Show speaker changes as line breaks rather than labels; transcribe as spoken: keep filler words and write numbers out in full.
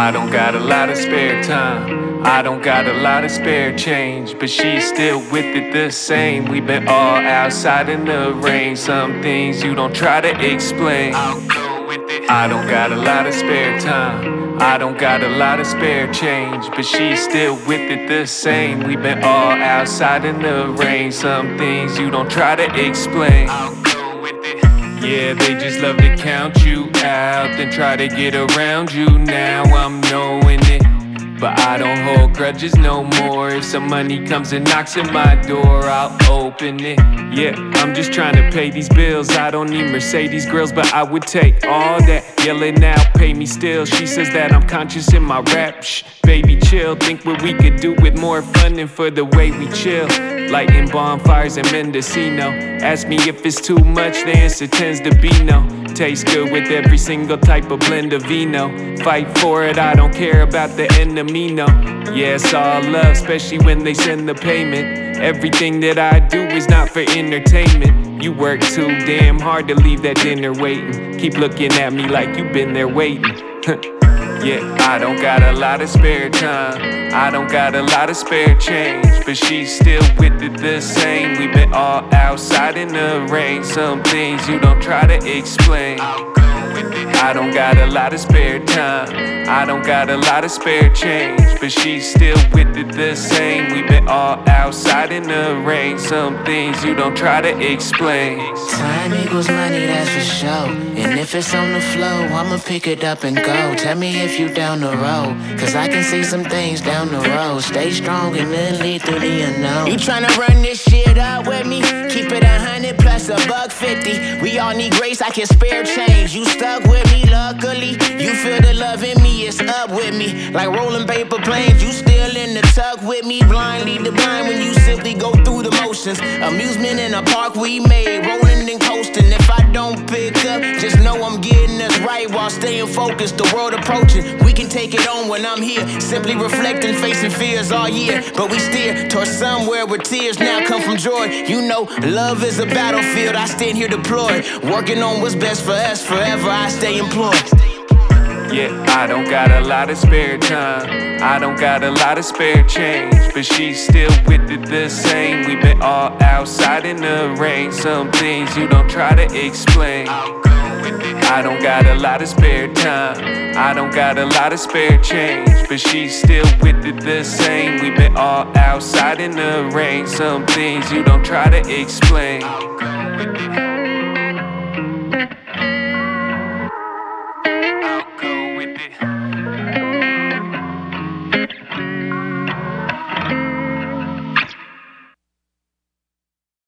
I don't got a lot of spare time, I don't got a lot of spare change, but she's still with it the same. We've been all outside in the rain, some things you don't try to explain. I'll go with it. I don't got a lot of spare time, I don't got a lot of spare change, but she's still with it the same. We've been all outside in the rain, some things you don't try to explain. I'll go with it. Yeah, they just love to count you out, then try to get around you. Now I'm knowing it, but I don't hold grudges no more. If some money comes and knocks at my door, I'll open it. Yeah, I'm just trying to pay these bills. I don't need Mercedes grills, but I would take all that. Yelling out, pay me still. She says that I'm conscious in my rap. Shh, baby chill, think what we could do with more funding for the way we chill. Lighting bonfires in Mendocino. Ask me if it's too much, the answer tends to be no. Tastes good with every single type of blend of vino. Fight for it, I don't care about the enemy, no. Yeah, it's all love, especially when they send the payment. Everything that I do is not for entertainment. You work too damn hard to leave that dinner waiting. Keep looking at me like you've been there waiting. Yeah, I don't got a lot of spare time, I don't got a lot of spare change, but she's still with it the same. We've been all outside in the rain, some things you don't try to explain. I don't got a lot of spare time, I don't got a lot of spare change, but she's still with it the same. We've been all outside in the rain, some things you don't try to explain.
Time equals money, that's for sure. And if it's on the flow, I'ma pick it up and go. Tell me if you down the road, cause I can see some things down the road. Stay strong and then lead through the unknown. You tryna run this shit up with me? Keep it a hundred plus a buck fifty. We all need grace, I can spare change. You stuck with me, luckily. You feel the love in me, it's up with me. Like rolling paper planes, you still in the tuck with me. Blind lead the blind when you simply go through the motions. Amusement in a park we made, rolling and coasting. If I don't pick up, just know I'm getting us right while staying focused. The world approaching, we can take it on when I'm here. Simply reflecting, facing fears all year, but we steer towards somewhere where tears now come from joy. You know, love is a battlefield, I stand here deployed, working on what's best for us. Forever I stay employed.
Yeah, I don't got a lot of spare time, I don't got a lot of spare change, but she's still with it the same. We've been all outside in the rain, some things you don't try to explain. I don't got a lot of spare time, I don't got a lot of spare change, but she's still with it the same. We've been all outside in the rain, some things you don't try to explain.